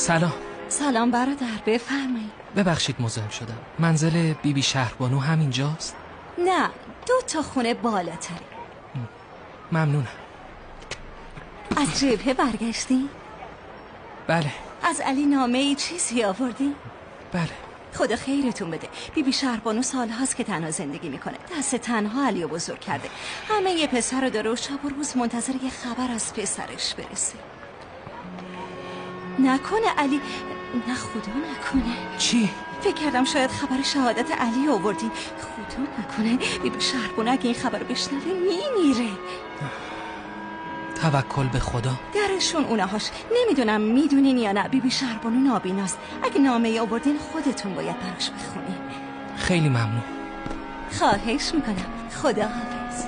سلام. سلام برادر، بفرمایید. ببخشید مزاحم شدم. منزل بیبی شهربانو همینجاست؟ نه، 2 خونه بالاتر. ممنونم. از جبهه برگشتی؟ بله. از علی نامه چیزی آوردی؟ بله. خدا خیرتون بده. بیبی شهربانو سالهاست که تنها زندگی میکنه. دست تنها علی رو بزرگ کرده. همه یه پسر رو داره و شب و روز منتظر یه خبر از پسرش برسه. نکنه علی، نه خدا نکنه. چی؟ فکر کردم شاید خبر شهادت علی آوردین. خدا نکنه بیبی شهربانو اگه این خبر بشنوه میمیره. توکل به خدا. درشون اونهاش. نمیدونم میدونین یا نه، بیبی شهربانو نابیناست. اگه نامه آوردین خودتون باید براش بخونین. خیلی ممنون. خواهش میکنم. خدا حافظ.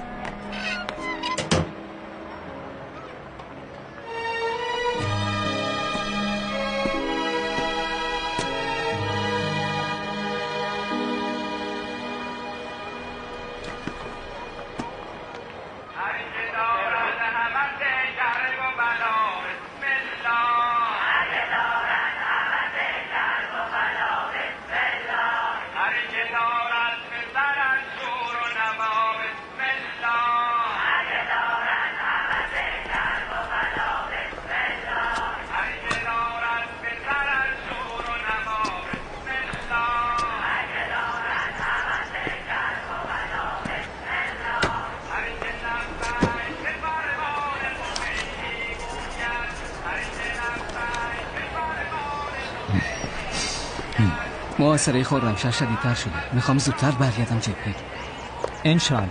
محاصره خرمشهر شدیدتر شده. میخوام زودتر برگردم جبهه. انشالله.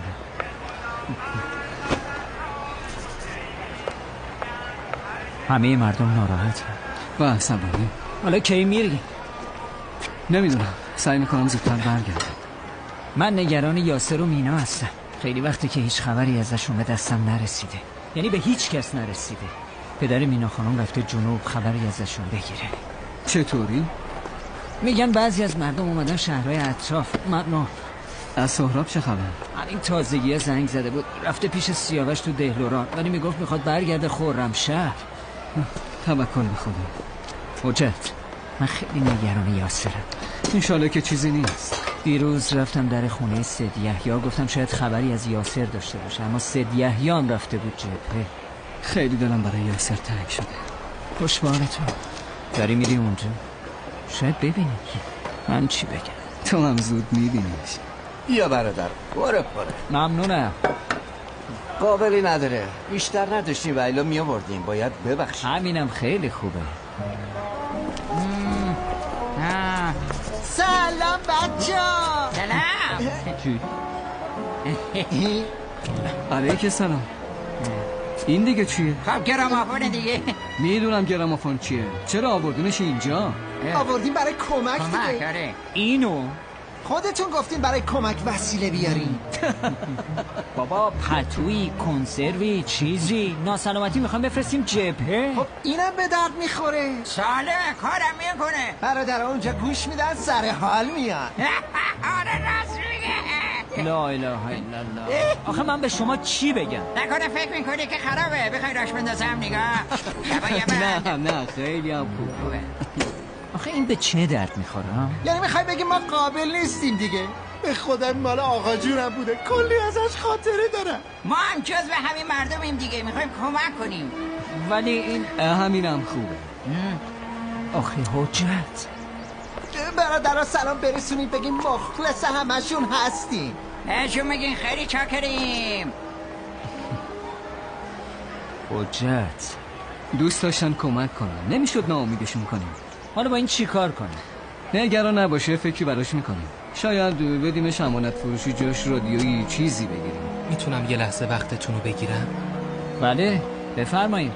همه مردم ناراحت و عصبانی. حالا کی میری؟ نمیدونم، سعی میکنم زودتر برگردم. من نگران یاسر و مینا هستم. خیلی وقتی که هیچ خبری ازشون به دستم نرسیده، یعنی به هیچ کس نرسیده. پدر مینا خانم رفته جنوب خبری ازشون بگیره. چطوری؟ میگن بعضی از مردم اومدن شهرهای اطراف. ممنون. از سهراب چه خبر؟ همین تازگی زنگ زده بود، رفته پیش سیاوش تو دهلوران، ولی میگفت میخواد برگرده خرمشهر. توکل به خدا. حجت، من خیلی نگران یاسرم. انشالله که چیزی نیست. دیروز رفتم در خونه سید یحیی، گفتم شاید خبری از یاسر داشته باشه، اما سید یحیی هم رفته بود جبهه. خیلی دلم برای یاسر تنگ شده. خوشبالتون. داری میری اونجا؟ شاید ببینی. من چی بگم؟ تو هم زود میبینیش. یا برادر، باره. ممنونم. قابلی نداره. بیشتر نداشتیم و الا میآوردیم. باید ببخشیم. همینم خیلی خوبه. سلام بچه‌ها. سلام. چی؟ علیک سلام. این دیگه چیه؟ خب گرامافون دیگه. میدونم گرامافون چیه. چرا آوردینش اینجا؟ آوردیم برای کمک دیگه. آره. اینو خودتون گفتین برای کمک وسیله بیارین. بابا پتویی، کنسروی، چیزی ناسلامتی میخوام بفرستیم جبهه. خب اینم به درد میخوره. ساله کارم میکنه. برادر اونجا گوش میدن سر حال میاد. آره راست میگه. لا اله الا الله. آخه من به شما چی بگم؟ نکنه فکر میکنی که خرابه بخوای راش بندازم نگاه. نه خیلی هم خوبه. آخه این به چه درد میخوره؟ یعنی میخوای بگی ما قابل نیستیم دیگه؟ به خودم مال آقا جونم بوده، کلی ازش خاطره دارم. ما هم جز به همین مردمیم دیگه، میخوایم کمک کنیم. ولی این همینم خوبه. آخه حجت، برادرها سلام برسونید بگیم مخلص همشون هستیم. بهشون میگین خیلی چاکریم. حجت دوست داشتن کمک کنن، نمیشد ناامیدشون کنیم. حالا با این چی کار کنیم؟ نگران نباشه، فکری براش میکنیم. شاید بدیمش امانت فروشی، جاش رادیویی چیزی بگیریم. میتونم یه لحظه وقتتون رو بگیرم؟ بله بفرمایید.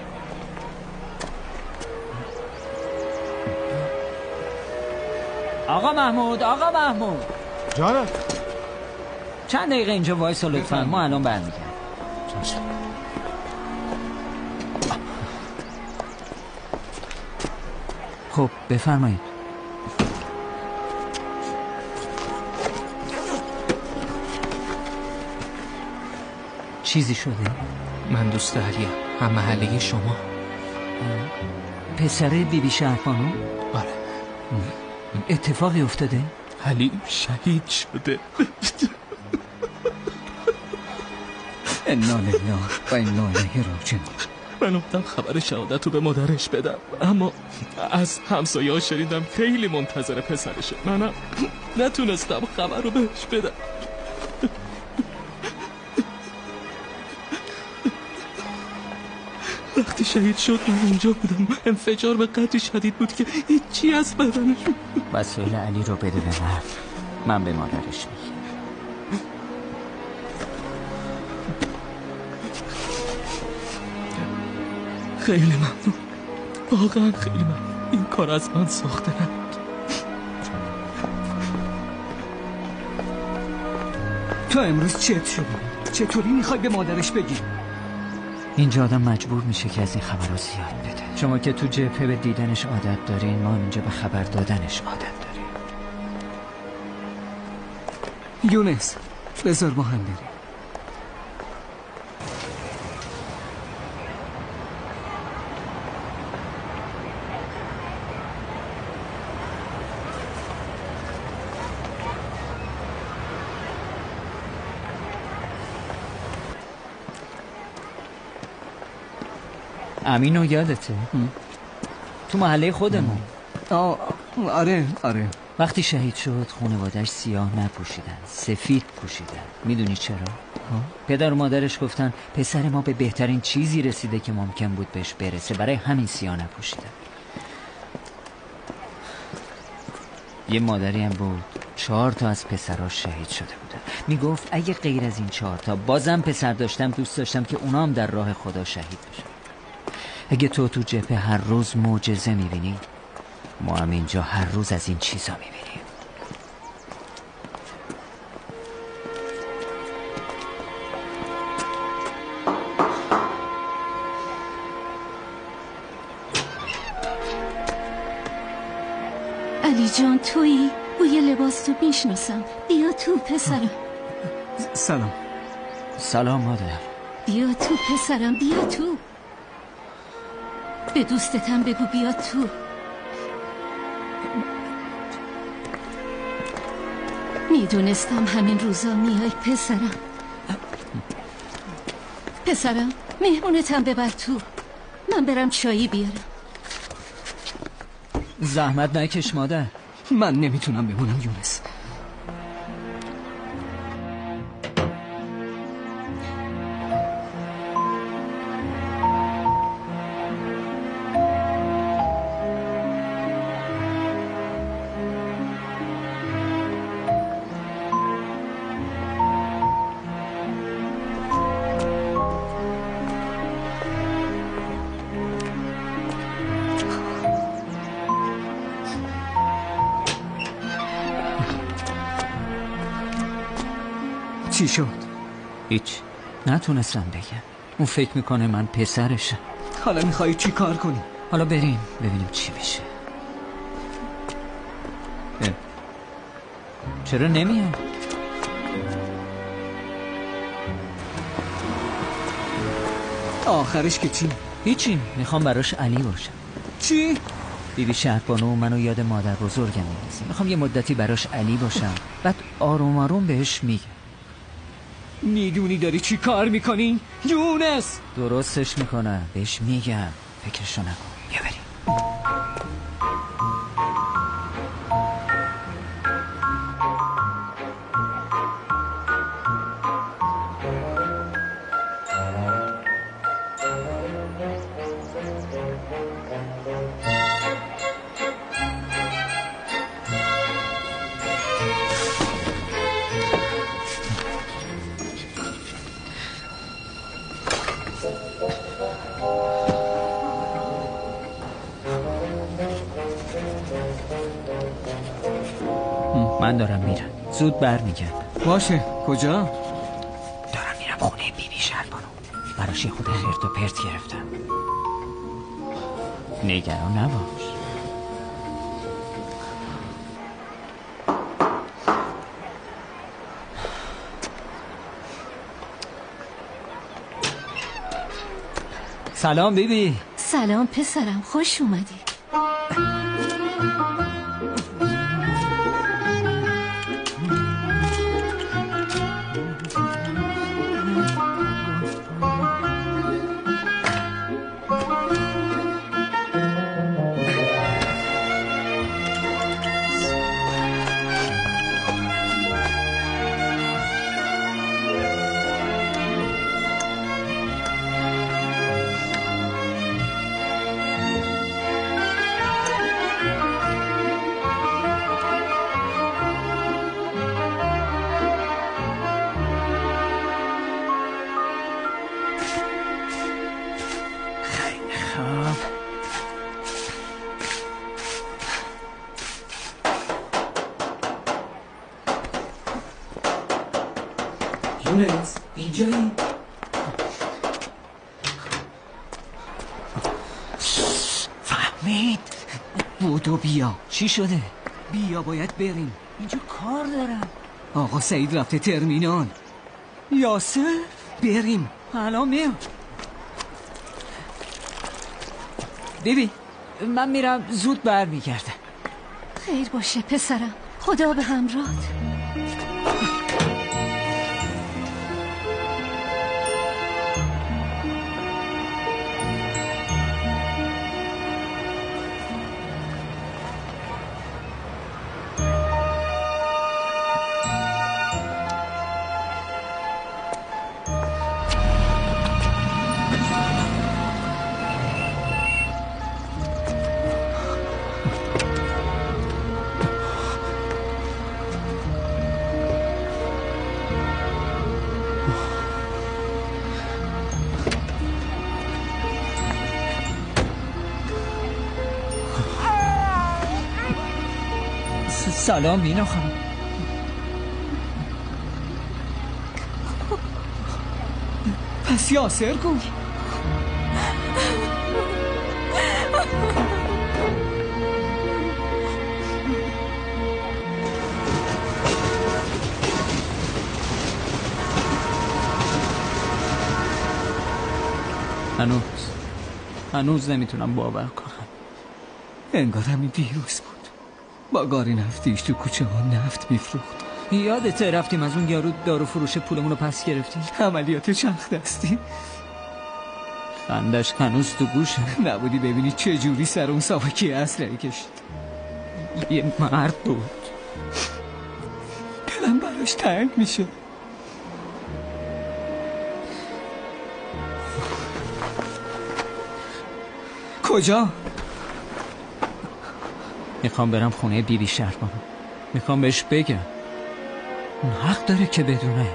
آقا محمود جانم. چند دقیقه اینجا وایسا لطفا، ما الان برمیگردیم. خب بفرمایید. چیزی شده؟ من دوست علیم، هم محله شما. پسر بیبی شهربانو؟ آره. اتفاقی افتاده؟ علی شهید شده. انا لله و انا الیه راجعون. من اومدم خبر شهادت رو به مادرش بدم، اما از همسایه‌ها شنیدم خیلی منتظر پسرشه. منم نتونستم خبر رو بهش بدم. وقتی شهید شد من اونجا بودم. انفجار به قدری شدید بود که هیچی از بدنش. وسایل علی رو بده به من به مادرش میگم. خیلی ممنون، واقعا خیلی ممنون. این کار از من ساخته نبود. تو امروز چت شدی؟ چطوری میخوای به مادرش بگی؟ اینجا آدم مجبور میشه که از این خبرها زیاد بده. شما که تو جبهه به دیدنش عادت دارین، ما اینجا به خبر دادنش عادت داریم. یونس بذار با هم بریم. امینو یادته؟ تو محله خودمون. آره. وقتی شهید شد خانواده‌اش سیاه نپوشیدن، سفید پوشیدن. میدونی چرا؟ پدر و مادرش گفتن پسر ما به بهترین چیزی رسیده که ممکن بود بهش برسه، برای همین سیاه نپوشیدن. یه مادری هم بود 4 تا از پسراش شهید شده بودن. میگفت اگه غیر از این 4 تا بازم پسر داشتم، دوست داشتم که اونام در راه خدا شهید بشن. اگه تو جبهه هر روز معجزه میبینی، ما هم اینجا هر روز از این چیزا میبینیم. علی جان تویی؟ بوی لباس تو میشناسم. بیا تو پسرم. سلام مادر. بیا تو پسرم، بیا تو. به دوستتم بگو بیا تو. میدونستم همین روزا میای پسرم مهمونتم ببر تو. من برم چایی بیارم. زحمت نکش مادر. من نمیتونم بمونم یونس. چی شد؟ هیچ. نتونستم بگم. اون فکر میکنه من پسرشم. حالا میخوایی چی کار کنی؟ حالا بریم ببینیم چی بشه. چرا نمیای؟ آخرش که چی؟ هیچی. میخوام براش علی باشم. چی؟ بیبی شهربانو منو یاد مادر بزرگم میندازه. میخوام یه مدتی براش علی باشم، بعد آروم آروم بهش میگم. میدونی داری چی کار میکنی؟ یونس! درستش میکنم، بهش میگم. فکرشو نکن. بیا بریم. من دارم میرم. زود برمیگردم. باشه. کجا؟ دارم میرم خونه بیبی شهربانو. براش خود خرت و پرت گرفتم. نگران نباش. سلام بیبی. سلام پسرم، خوش اومدی. یونس اینجایی؟ فهمید؟ بودو بیا. چی شده؟ بیا باید بریم. اینجا کار دارم. آقا سعید رفته ترمینال. یاسر؟ بریم. الان میام. ببین من میرم زود برمیگردم. خیر باشه پسرم، خدا به همراهت. سلام مینا خانم. پس یاسر کو؟ هنوز نمیتونم باور کنم. انگار همین دیروز بود. با گاری نفتیش تو کوچه ها نفت میفروخت. یادته رفتیم از اون یارو دارو فروش پولمون رو پس گرفتیم؟ عملیات چرخ دستی. خندش هنوز تو گوشه. نبودی ببینی چه جوری سر اون ساواکی اسلحه کشید. یه مرد بود. دلم براش تنگ میشه. کجا؟ میخوام برم خونه بیبی شهربانو. میخوام بهش بگم. اون حق داره که بدونه.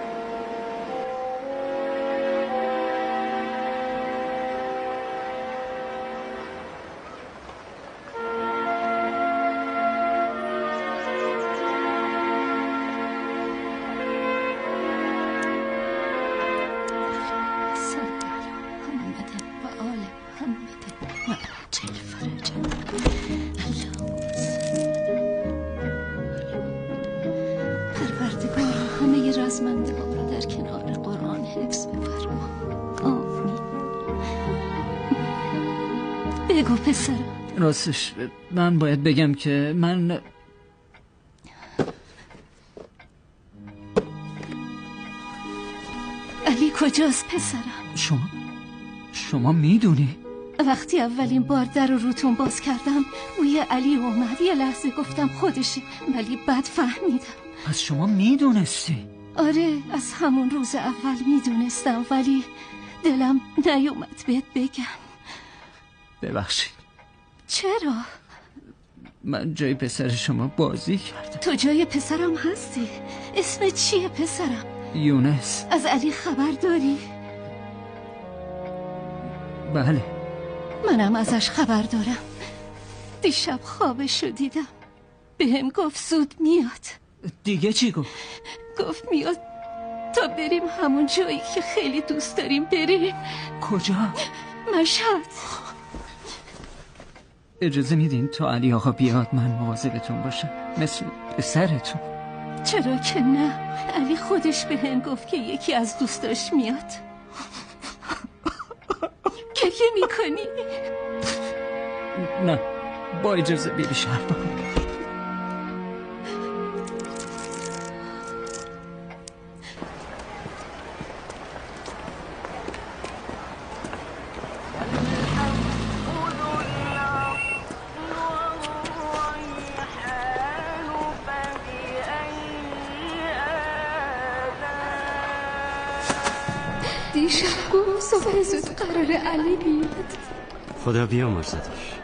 بگو پسرم. راستش من باید بگم که من علی کجاست پسرم؟ شما میدونی؟ وقتی اولین بار در رو روتون باز کردم بوی علی اومد. یه لحظه گفتم خودشه، ولی بعد فهمیدم. پس شما میدونستی؟ آره از همون روز اول میدونستم، ولی دلم نیومد بهت بگم. ببخشید. چرا؟ من جای پسر شما بازی کردم. تو جای پسرم هستی. اسم چیه پسرم؟ یونس. از علی خبر داری؟ بله. منم ازش خبر دارم. دیشب خوابشو دیدم. بهم گفت زود میاد. دیگه چی گفت؟ گفت میاد تا بریم همون جایی که خیلی دوست داریم بریم. کجا؟ مشهد. اجازه میدین تا علی آقا بیاد من مواظبتون باشم مثل پسرتون؟ چرا که نه. علی خودش بهم گفت که یکی از دوستاش میاد. گریه گریه میکنی؟ نه با اجازه بیبی شهربانو. دیشب گفت صبح زود قرار علی بیاد. خدا بیامرزدش.